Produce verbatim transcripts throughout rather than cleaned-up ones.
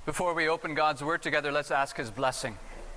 Before we open God's Word together, let's ask His blessing.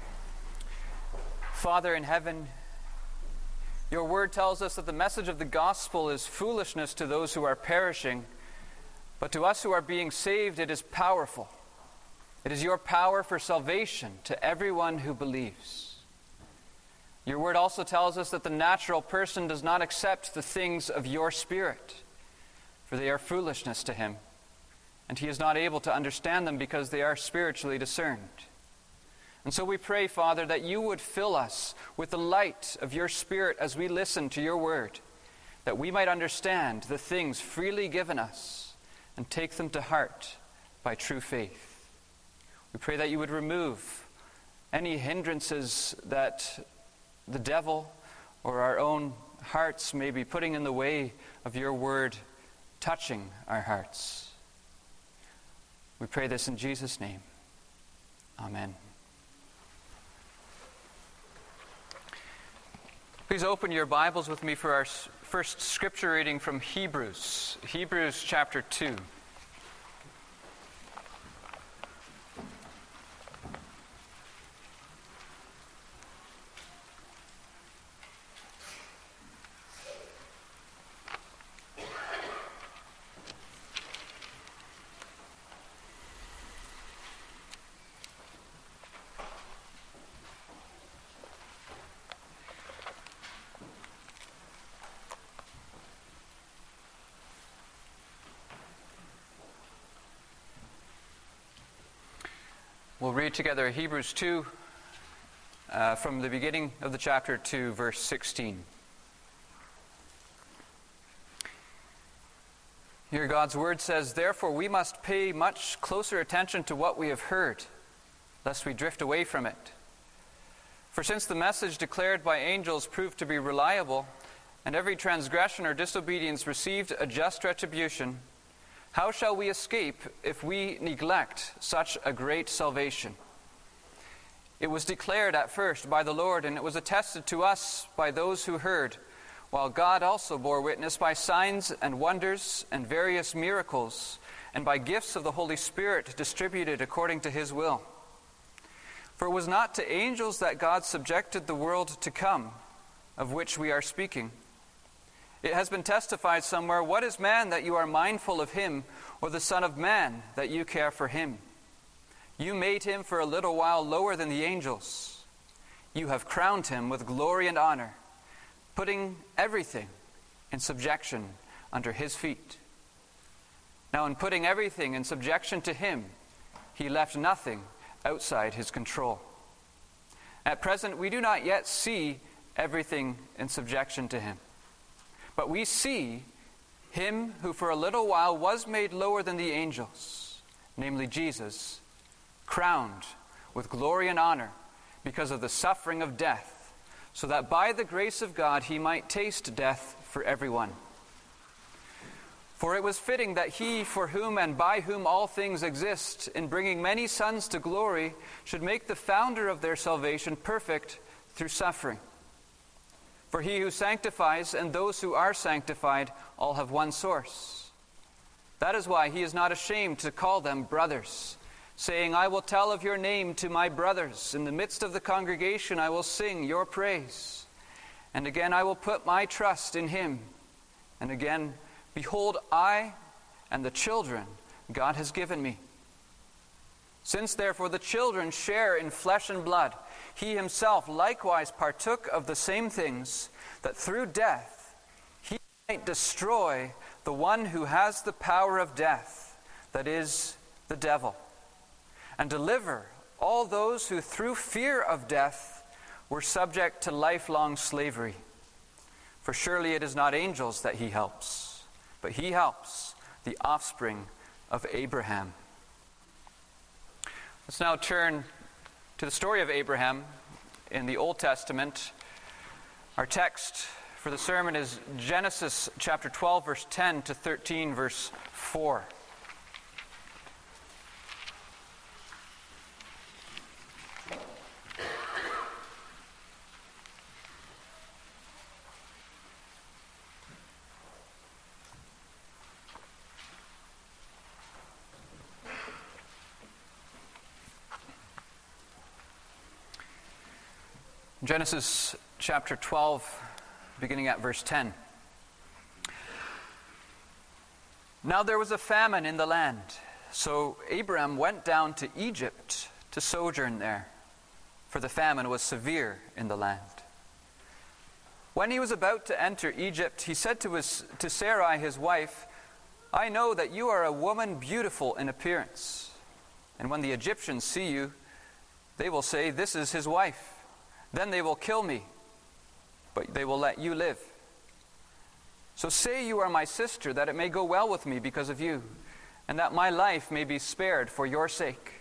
Father in heaven, your Word tells us that the message of the gospel is foolishness to those who are perishing, but to us who are being saved, it is powerful. It is your power for salvation to everyone who believes. Your Word also tells us that the natural person does not accept the things of your Spirit, for they are foolishness to him, and he is not able to understand them because they are spiritually discerned. And so we pray, Father, that you would fill us with the light of your Spirit as we listen to your word, that we might understand the things freely given us and take them to heart by true faith. We pray that you would remove any hindrances that the devil or our own hearts may be putting in the way of your word touching our hearts. We pray this in Jesus' name. Amen. Please open your Bibles with me for our first scripture reading from Hebrews. Hebrews chapter two. We'll read together Hebrews two uh, from the beginning of the chapter to verse sixteen. Here God's word says, "Therefore we must pay much closer attention to what we have heard, lest we drift away from it. For since the message declared by angels proved to be reliable, and every transgression or disobedience received a just retribution, how shall we escape if we neglect such a great salvation? It was declared at first by the Lord, and it was attested to us by those who heard, while God also bore witness by signs and wonders and various miracles, and by gifts of the Holy Spirit distributed according to his will. For it was not to angels that God subjected the world to come, of which we are speaking. It has been testified somewhere, 'What is man that you are mindful of him, or the Son of Man that you care for him? You made him for a little while lower than the angels. You have crowned him with glory and honor, putting everything in subjection under his feet. Now in putting everything in subjection to him, he left nothing outside his control. At present we do not yet see everything in subjection to him. But we see him who for a little while was made lower than the angels, namely Jesus, crowned with glory and honor because of the suffering of death, so that by the grace of God he might taste death for everyone. For it was fitting that he, for whom and by whom all things exist, in bringing many sons to glory, should make the founder of their salvation perfect through suffering. For he who sanctifies and those who are sanctified all have one source. That is why he is not ashamed to call them brothers, saying, 'I will tell of your name to my brothers. In the midst of the congregation I will sing your praise. And again I will put my trust in him. And again, behold, I and the children God has given me. Since therefore the children share in flesh and blood, he himself likewise partook of the same things, that through death he might destroy the one who has the power of death, that is, the devil, and deliver all those who through fear of death were subject to lifelong slavery. For surely it is not angels that he helps, but he helps the offspring of Abraham." Let's now turn to the story of Abraham in the Old Testament. Our text for the sermon is Genesis chapter twelve, verse ten to thirteen, verse four. Genesis chapter twelve, beginning at verse ten. Now there was a famine in the land, so Abram went down to Egypt to sojourn there, for the famine was severe in the land. When he was about to enter Egypt, he said to his to Sarai his wife, I know that you are a woman beautiful in appearance, and when the Egyptians see you, they will say, this is his wife. Then they will kill me, but they will let you live. So say you are my sister, that it may go well with me because of you, and that my life may be spared for your sake.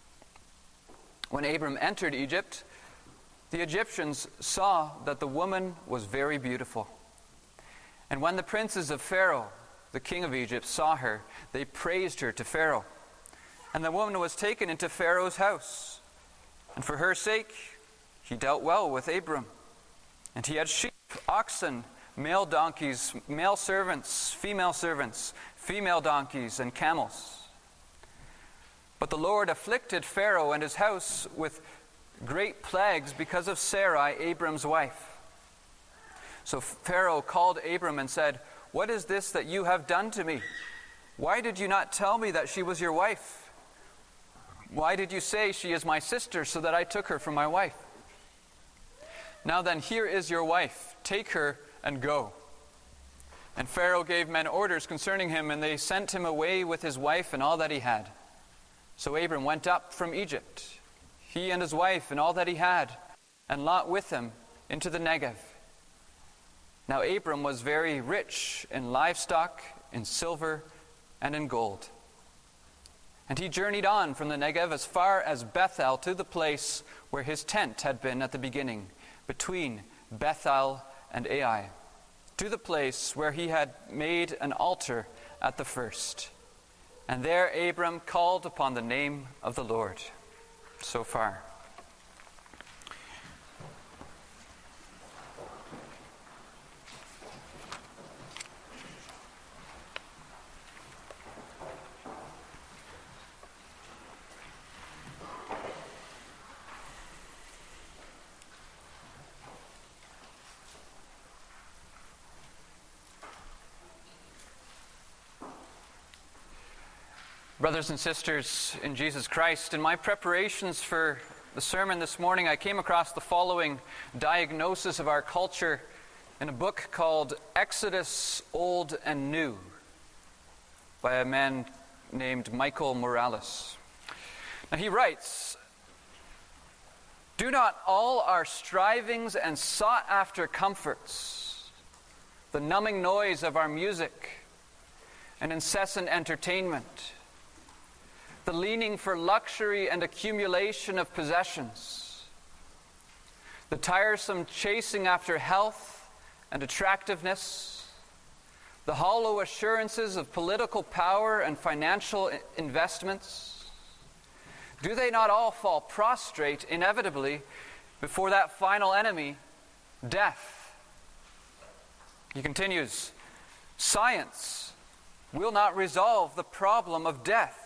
When Abram entered Egypt, the Egyptians saw that the woman was very beautiful. And when the princes of Pharaoh, the king of Egypt, saw her, they praised her to Pharaoh. And the woman was taken into Pharaoh's house. And for her sake, he dealt well with Abram. And he had sheep, oxen, male donkeys, male servants, female servants, female donkeys, and camels. But the Lord afflicted Pharaoh and his house with great plagues because of Sarai, Abram's wife. So Pharaoh called Abram and said, What is this that you have done to me? Why did you not tell me that she was your wife? Why did you say she is my sister, so that I took her for my wife? Now then, here is your wife. Take her and go. And Pharaoh gave men orders concerning him, and they sent him away with his wife and all that he had. So Abram went up from Egypt, he and his wife and all that he had, and Lot with him, into the Negev. Now Abram was very rich in livestock, in silver, and in gold. And he journeyed on from the Negev as far as Bethel, to the place where his tent had been at the beginning, between Bethel and Ai, to the place where he had made an altar at the first. And there Abram called upon the name of the Lord. So far. Brothers and sisters in Jesus Christ, in my preparations for the sermon this morning, I came across the following diagnosis of our culture in a book called Exodus, Old and New, by a man named Michael Morales. Now he writes, Do not all our strivings and sought-after comforts, the numbing noise of our music and incessant entertainment, the leaning for luxury and accumulation of possessions, the tiresome chasing after health and attractiveness, the hollow assurances of political power and financial investments, do they not all fall prostrate inevitably before that final enemy, death? He continues, Science will not resolve the problem of death.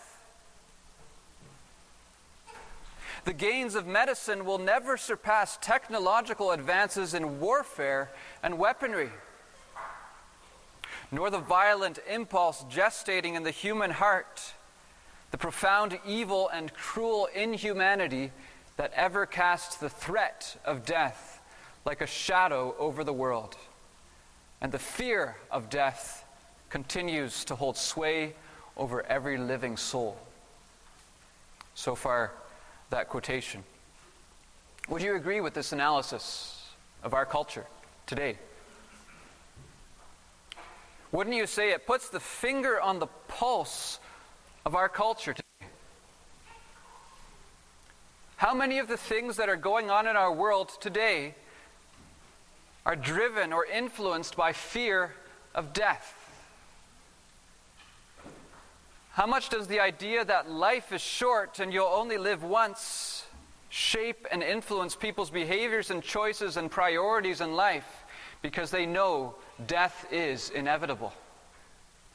The gains of medicine will never surpass technological advances in warfare and weaponry, nor the violent impulse gestating in the human heart, the profound evil and cruel inhumanity that ever casts the threat of death like a shadow over the world. And the fear of death continues to hold sway over every living soul. So far, that quotation. Would you agree with this analysis of our culture today? Wouldn't you say it puts the finger on the pulse of our culture today? How many of the things that are going on in our world today are driven or influenced by fear of death? How much does the idea that life is short and you'll only live once shape and influence people's behaviors and choices and priorities in life because they know death is inevitable?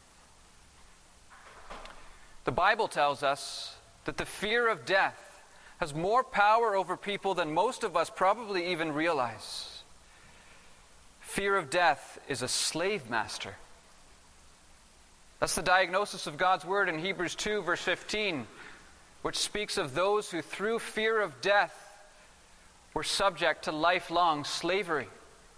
The Bible tells us that the fear of death has more power over people than most of us probably even realize. Fear of death is a slave master. That's the diagnosis of God's word in Hebrews two, verse fifteen, which speaks of those who through fear of death were subject to lifelong slavery.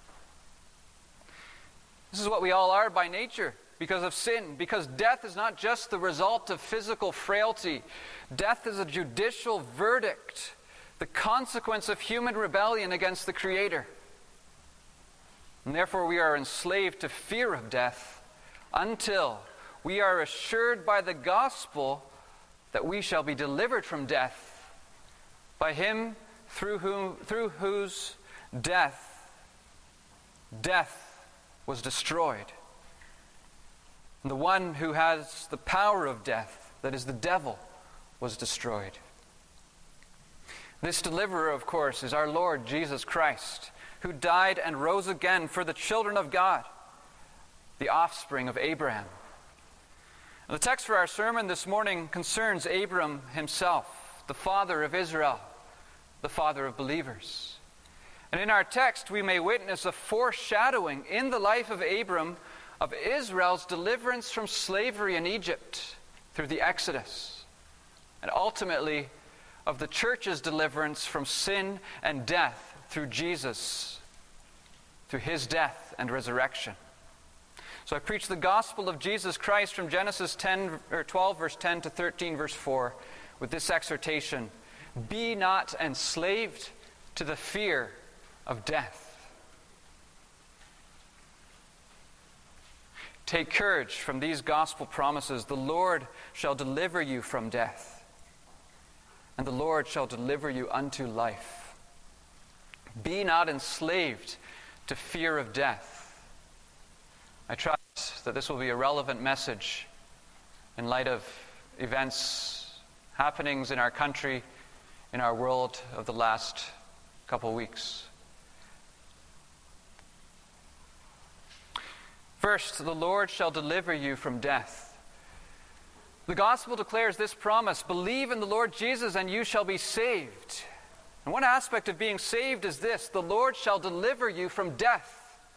This is what we all are by nature because of sin, because death is not just the result of physical frailty. Death is a judicial verdict, the consequence of human rebellion against the Creator. And therefore we are enslaved to fear of death until we are assured by the gospel that we shall be delivered from death by Him through whom, through whose death, death was destroyed. And the one who has the power of death, that is the devil, was destroyed. This deliverer, of course, is our Lord Jesus Christ, who died and rose again for the children of God, the offspring of Abraham. And the text for our sermon this morning concerns Abram himself, the father of Israel, the father of believers. And in our text, we may witness a foreshadowing in the life of Abram of Israel's deliverance from slavery in Egypt through the Exodus, and ultimately of the church's deliverance from sin and death through Jesus, through His death and resurrection. So I preach the gospel of Jesus Christ from Genesis ten or twelve, verse ten to thirteen, verse four, with this exhortation: be not enslaved to the fear of death. Take courage from these gospel promises. The Lord shall deliver you from death, and the Lord shall deliver you unto life. Be not enslaved to fear of death. I trust that this will be a relevant message in light of events, happenings in our country, in our world of the last couple weeks. First, the Lord shall deliver you from death. The gospel declares this promise: believe in the Lord Jesus and you shall be saved. And one aspect of being saved is this: the Lord shall deliver you from death.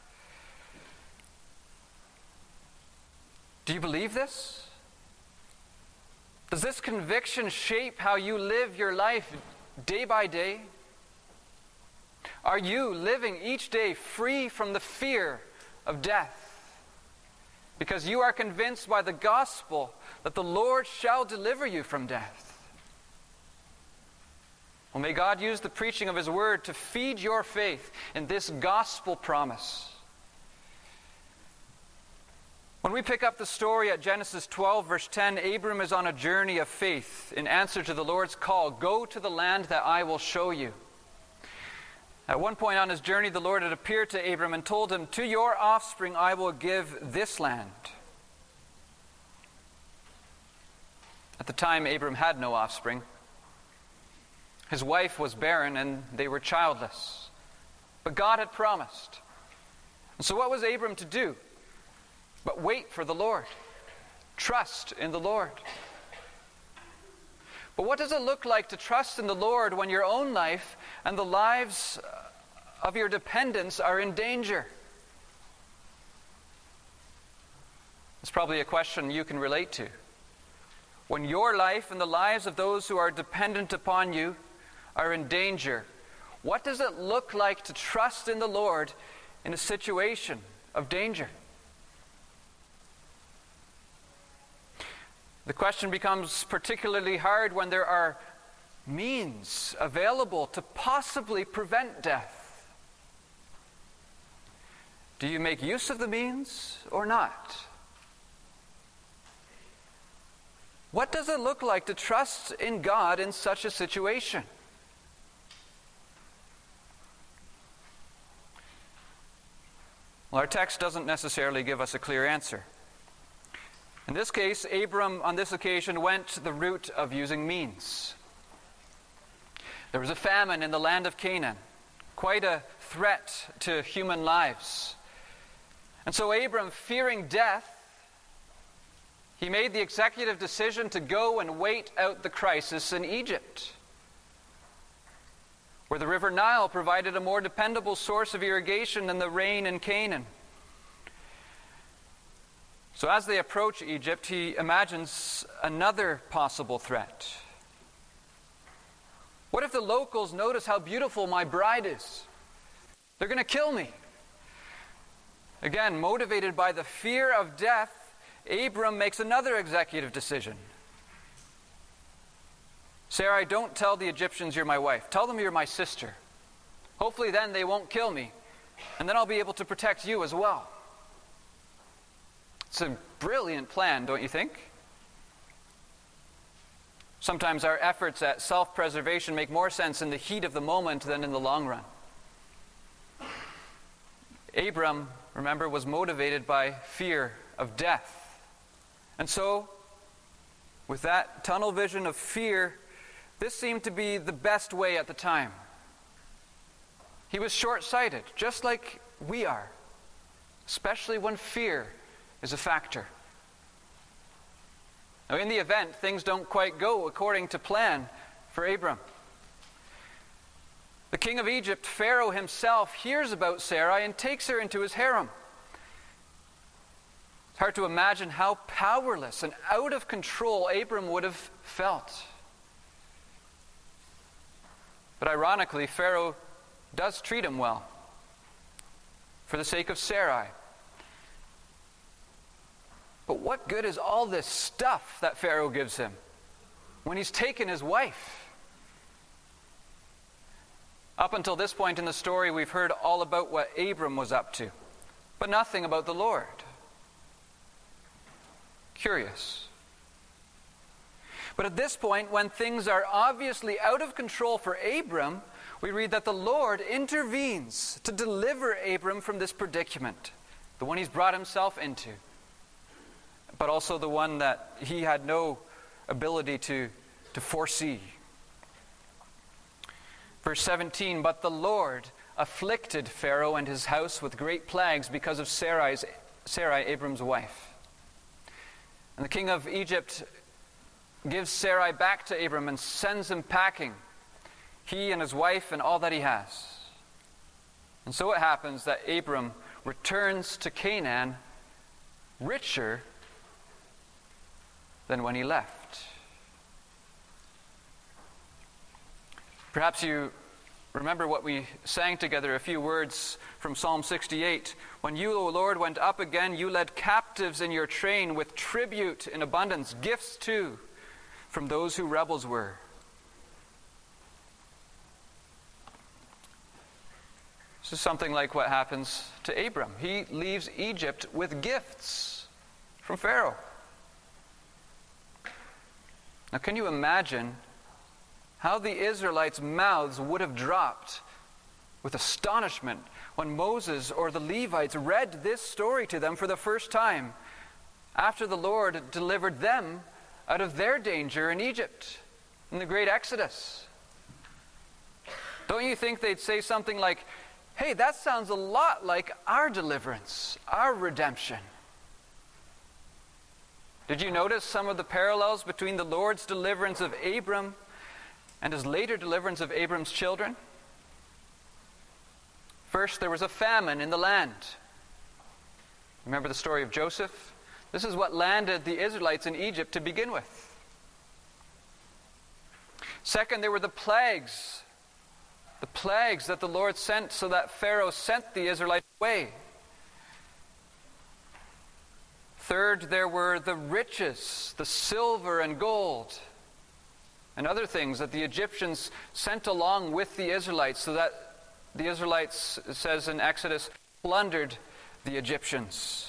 Do you believe this? Does this conviction shape how you live your life day by day? Are you living each day free from the fear of death? Because you are convinced by the gospel that the Lord shall deliver you from death. Well, may God use the preaching of His word to feed your faith in this gospel promise. When we pick up the story at Genesis twelve, verse ten, Abram is on a journey of faith in answer to the Lord's call: go to the land that I will show you. At one point on his journey, the Lord had appeared to Abram and told him, to your offspring I will give this land. At the time, Abram had no offspring. His wife was barren and they were childless. But God had promised. And so what was Abram to do? But wait for the Lord. Trust in the Lord. But what does it look like to trust in the Lord when your own life and the lives of your dependents are in danger? It's probably a question you can relate to. When your life and the lives of those who are dependent upon you are in danger, what does it look like to trust in the Lord in a situation of danger? The question becomes particularly hard when there are means available to possibly prevent death. Do you make use of the means or not? What does it look like to trust in God in such a situation? Well, our text doesn't necessarily give us a clear answer. In this case, Abram on this occasion went the route of using means. There was a famine in the land of Canaan, quite a threat to human lives. And so Abram, fearing death, he made the executive decision to go and wait out the crisis in Egypt. where the river Nile provided a more dependable source of irrigation than the rain in Canaan. So as they approach Egypt, he imagines another possible threat. What if the locals notice how beautiful my bride is? They're going to kill me. Again, motivated by the fear of death, Abram makes another executive decision. Sarai, don't tell the Egyptians you're my wife. Tell them you're my sister. Hopefully then they won't kill me, and then I'll be able to protect you as well. It's a brilliant plan, don't you think? Sometimes our efforts at self-preservation make more sense in the heat of the moment than in the long run. Abram, remember, was motivated by fear of death. And so, with that tunnel vision of fear, this seemed to be the best way at the time. He was short-sighted, just like we are, especially when fear is a factor. Now, in the event, things don't quite go according to plan for Abram. The king of Egypt, Pharaoh himself, hears about Sarai and takes her into his harem. It's hard to imagine how powerless and out of control Abram would have felt. But ironically, Pharaoh does treat him well for the sake of Sarai. But what good is all this stuff that Pharaoh gives him when he's taken his wife? Up until this point in the story, we've heard all about what Abram was up to, but nothing about the Lord. Curious. But at this point, when things are obviously out of control for Abram, we read that the Lord intervenes to deliver Abram from this predicament, the one he's brought himself into, but also the one that he had no ability to, to foresee. Verse seventeen, but the Lord afflicted Pharaoh and his house with great plagues because of Sarai's, Sarai, Abram's wife. And the king of Egypt gives Sarai back to Abram and sends him packing, he and his wife and all that he has. And so it happens that Abram returns to Canaan richer than when he left. Perhaps you remember what we sang together, a few words from Psalm sixty-eight. When you, O Lord, went up again, you led captives in your train with tribute in abundance, gifts too, from those who rebels were. This is something like what happens to Abram. He leaves Egypt with gifts from Pharaoh. Now, can you imagine how the Israelites' mouths would have dropped with astonishment when Moses or the Levites read this story to them for the first time after the Lord delivered them out of their danger in Egypt in the great Exodus? Don't you think they'd say something like, hey, that sounds a lot like our deliverance, our redemption? Did you notice some of the parallels between the Lord's deliverance of Abram and his later deliverance of Abram's children? First, there was a famine in the land. Remember the story of Joseph? This is what landed the Israelites in Egypt to begin with. Second, there were the plagues. The plagues that the Lord sent so that Pharaoh sent the Israelites away. Third, there were the riches, the silver and gold, and other things that the Egyptians sent along with the Israelites so that the Israelites, it says in Exodus, plundered the Egyptians.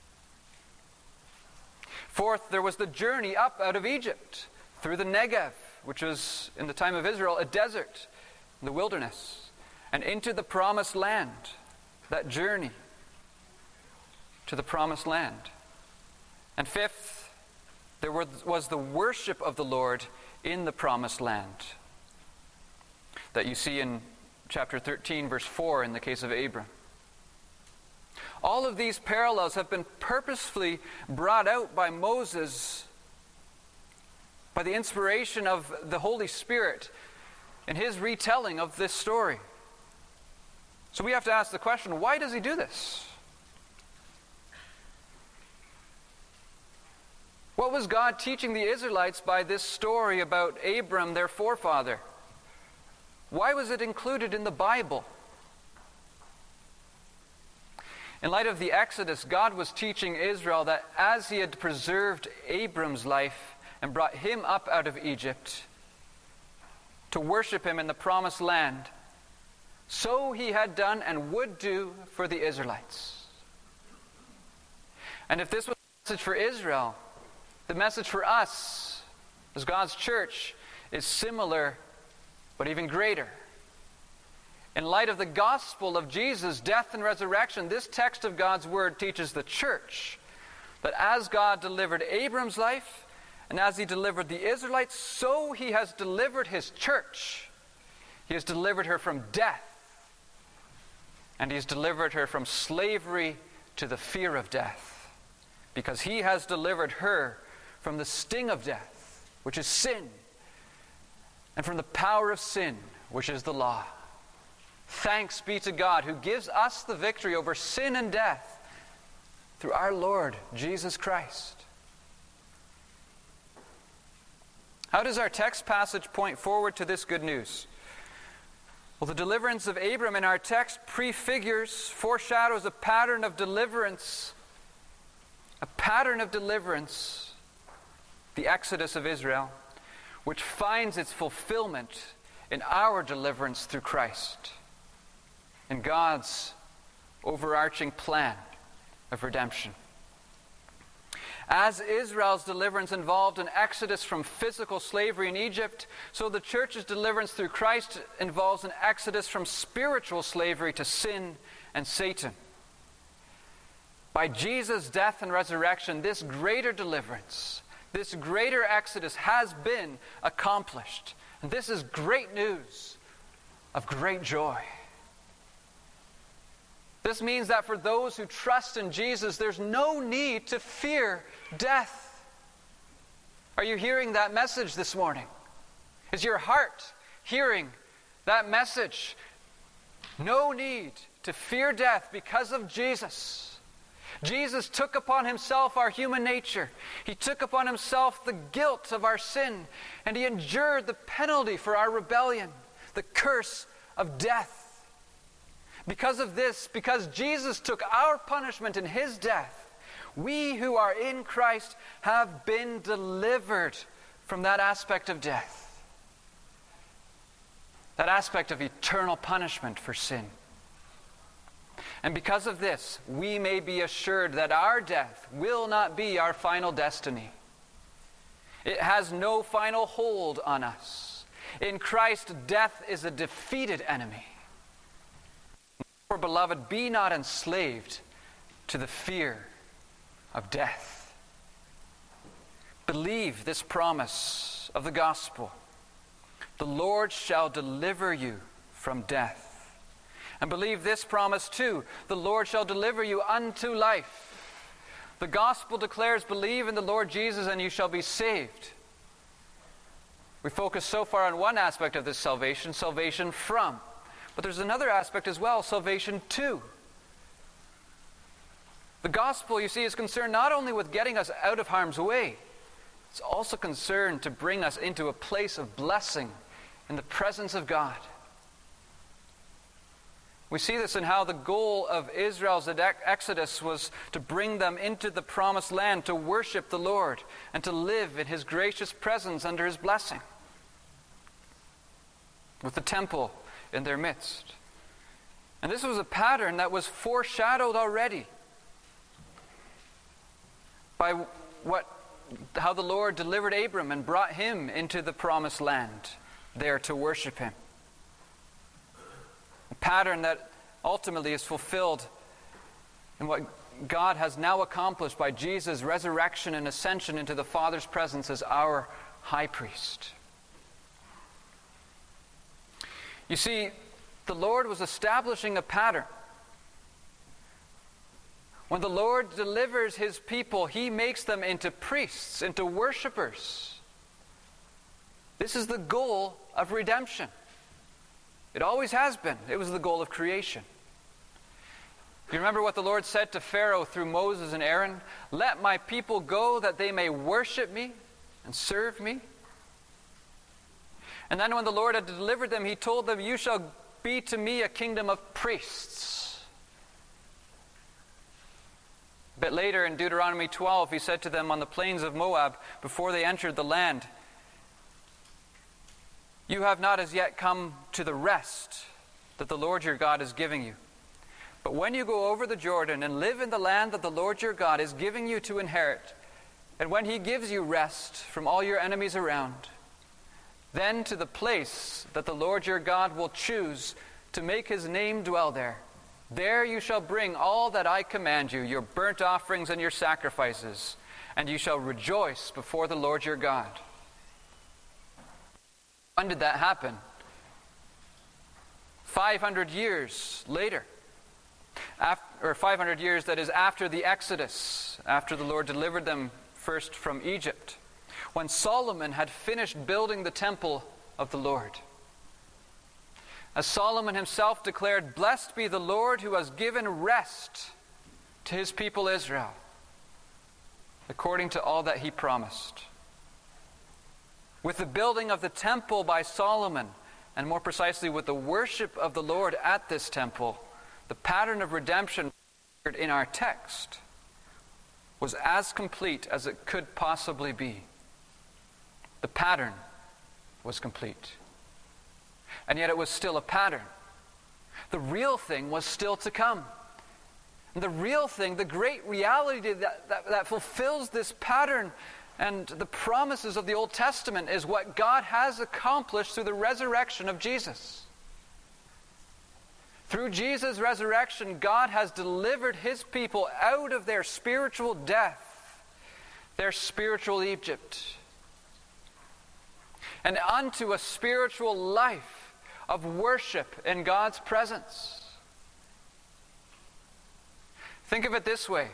Fourth, there was the journey up out of Egypt through the Negev, which was, in the time of Israel, a desert, the wilderness, and into the promised land, that journey to the promised land. And fifth, there was the worship of the Lord in the promised land that you see in chapter thirteen, verse four in the case of Abram. All of these parallels have been purposefully brought out by Moses by the inspiration of the Holy Spirit in his retelling of this story. So we have to ask the question, why does he do this? What was God teaching the Israelites by this story about Abram, their forefather? Why was it included in the Bible? In light of the Exodus, God was teaching Israel that as he had preserved Abram's life and brought him up out of Egypt to worship him in the promised land, so he had done and would do for the Israelites. And if this was a message for Israel, the message for us as God's church is similar, but even greater. In light of the gospel of Jesus' death and resurrection, this text of God's word teaches the church that as God delivered Abram's life, and as he delivered the Israelites, so he has delivered his church. He has delivered her from death, and he has delivered her from slavery to the fear of death, because he has delivered her from the sting of death, which is sin, and from the power of sin, which is the law. Thanks be to God who gives us the victory over sin and death through our Lord Jesus Christ. How does our text passage point forward to this good news? Well, the deliverance of Abram in our text prefigures, foreshadows a pattern of deliverance, a pattern of deliverance, the Exodus of Israel, which finds its fulfillment in our deliverance through Christ, in God's overarching plan of redemption. As Israel's deliverance involved an exodus from physical slavery in Egypt, so the church's deliverance through Christ involves an exodus from spiritual slavery to sin and Satan. By Jesus' death and resurrection, this greater deliverance, this greater exodus has been accomplished. And this is great news of great joy. This means that for those who trust in Jesus, there's no need to fear death. Are you hearing that message this morning? Is your heart hearing that message? No need to fear death because of Jesus. Jesus took upon himself our human nature. He took upon himself the guilt of our sin, and he endured the penalty for our rebellion, the curse of death. Because of this, because Jesus took our punishment in his death, we who are in Christ have been delivered from that aspect of death, that aspect of eternal punishment for sin. And because of this, we may be assured that our death will not be our final destiny. It has no final hold on us. In Christ, death is a defeated enemy. Therefore, beloved, be not enslaved to the fear of death. Believe this promise of the gospel. The Lord shall deliver you from death. And believe this promise too. The Lord shall deliver you unto life. The gospel declares, believe in the Lord Jesus and you shall be saved. We focus so far on one aspect of this salvation, salvation from. But there's another aspect as well, salvation to. The gospel, you see, is concerned not only with getting us out of harm's way, it's also concerned to bring us into a place of blessing in the presence of God. We see this in how the goal of Israel's exodus was to bring them into the promised land, to worship the Lord, and to live in his gracious presence under his blessing, with the temple in their midst. And this was a pattern that was foreshadowed already by what, how the Lord delivered Abram and brought him into the promised land there to worship him. A pattern that ultimately is fulfilled in what God has now accomplished by Jesus' resurrection and ascension into the Father's presence as our high priest. You see, the Lord was establishing a pattern. When the Lord delivers his people, he makes them into priests, into worshipers. This is the goal of redemption. It always has been. It was the goal of creation. You remember what the Lord said to Pharaoh through Moses and Aaron? Let my people go that they may worship me and serve me. And then when the Lord had delivered them, he told them, you shall be to me a kingdom of priests. A bit later in Deuteronomy twelve, he said to them on the plains of Moab, before they entered the land, you have not as yet come to the rest that the Lord your God is giving you. But when you go over the Jordan and live in the land that the Lord your God is giving you to inherit, and when he gives you rest from all your enemies around, then to the place that the Lord your God will choose to make his name dwell there, there you shall bring all that I command you, your burnt offerings and your sacrifices, and you shall rejoice before the Lord your God. When did that happen? five hundred years later. After, or five hundred years, that is, after the Exodus, after the Lord delivered them first from Egypt, when Solomon had finished building the temple of the Lord. As Solomon himself declared, blessed be the Lord who has given rest to his people Israel, according to all that he promised. With the building of the temple by Solomon, and more precisely with the worship of the Lord at this temple, the pattern of redemption in our text was as complete as it could possibly be. The pattern was complete. And yet it was still a pattern. The real thing was still to come. And the real thing, the great reality that, that, that fulfills this pattern and the promises of the Old Testament is what God has accomplished through the resurrection of Jesus. Through Jesus' resurrection, God has delivered his people out of their spiritual death, their spiritual Egypt, and unto a spiritual life of worship in God's presence. Think of it this way.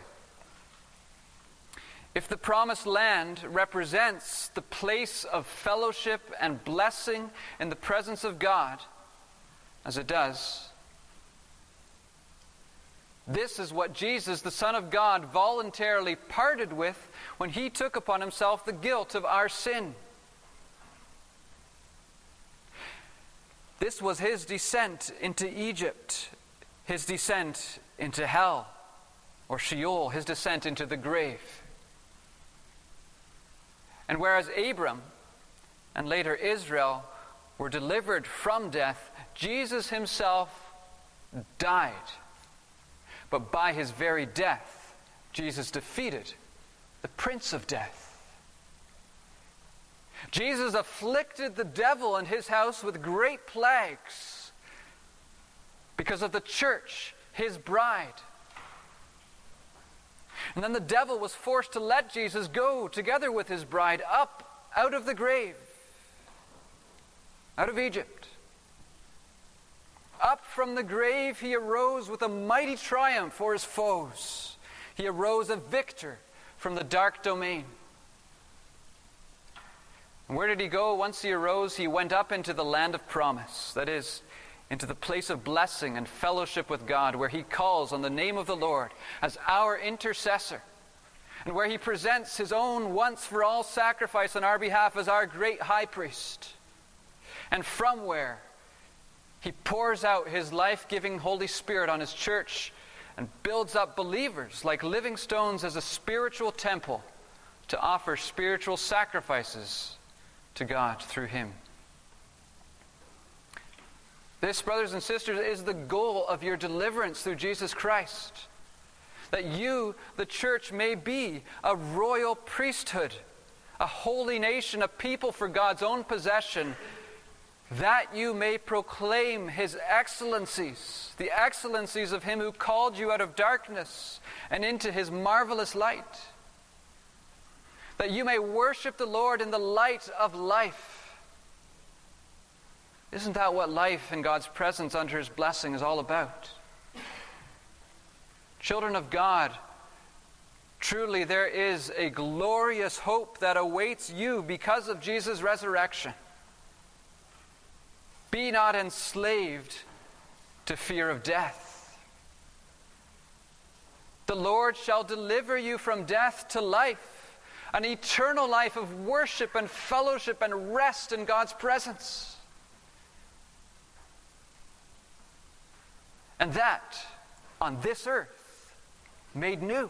If the promised land represents the place of fellowship and blessing in the presence of God, as it does, this is what Jesus, the Son of God, voluntarily parted with when he took upon himself the guilt of our sin. This was his descent into Egypt, his descent into hell, or Sheol, his descent into the grave. And whereas Abram and later Israel were delivered from death, Jesus himself died. But by his very death, Jesus defeated the prince of death. Jesus afflicted the devil and his house with great plagues because of the church, his bride. And then the devil was forced to let Jesus go together with his bride up out of the grave, out of Egypt. Up from the grave he arose with a mighty triumph for his foes. He arose a victor from the dark domain. And where did he go? Once he arose, he went up into the land of promise, that is, into the place of blessing and fellowship with God, where he calls on the name of the Lord as our intercessor, and where he presents his own once-for-all sacrifice on our behalf as our great high priest, and from where he pours out his life-giving Holy Spirit on his church and builds up believers like living stones as a spiritual temple to offer spiritual sacrifices to God through him. This, brothers and sisters, is the goal of your deliverance through Jesus Christ. That you, the church, may be a royal priesthood, a holy nation, a people for God's own possession, that you may proclaim his excellencies, the excellencies of him who called you out of darkness and into his marvelous light. That you may worship the Lord in the light of life. Isn't that what life in God's presence under his blessing is all about? Children of God, truly there is a glorious hope that awaits you because of Jesus' resurrection. Be not enslaved to fear of death. The Lord shall deliver you from death to life, an eternal life of worship and fellowship and rest in God's presence. And that on this earth made new.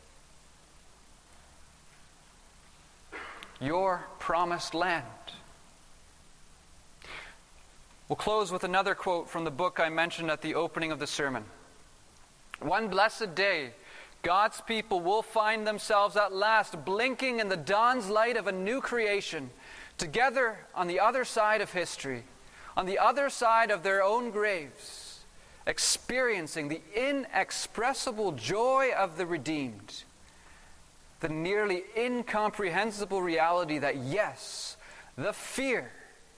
Your promised land. We'll close with another quote from the book I mentioned at the opening of the sermon. One blessed day, God's people will find themselves at last blinking in the dawn's light of a new creation, together on the other side of history, on the other side of their own graves, experiencing the inexpressible joy of the redeemed, the nearly incomprehensible reality that, yes, the fear,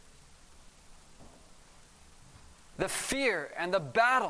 the fear and the battle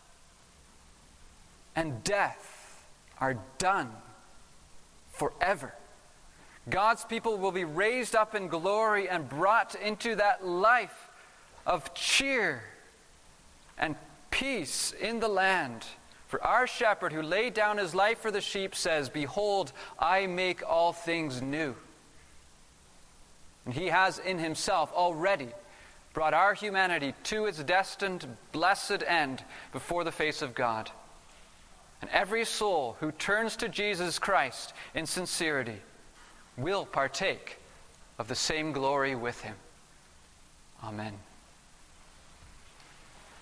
and death are done forever. God's people will be raised up in glory and brought into that life of cheer and peace in the land. For our shepherd who laid down his life for the sheep says, "Behold, I make all things new." And he has in himself already brought our humanity to its destined, blessed end before the face of God. And every soul who turns to Jesus Christ in sincerity will partake of the same glory with him. Amen.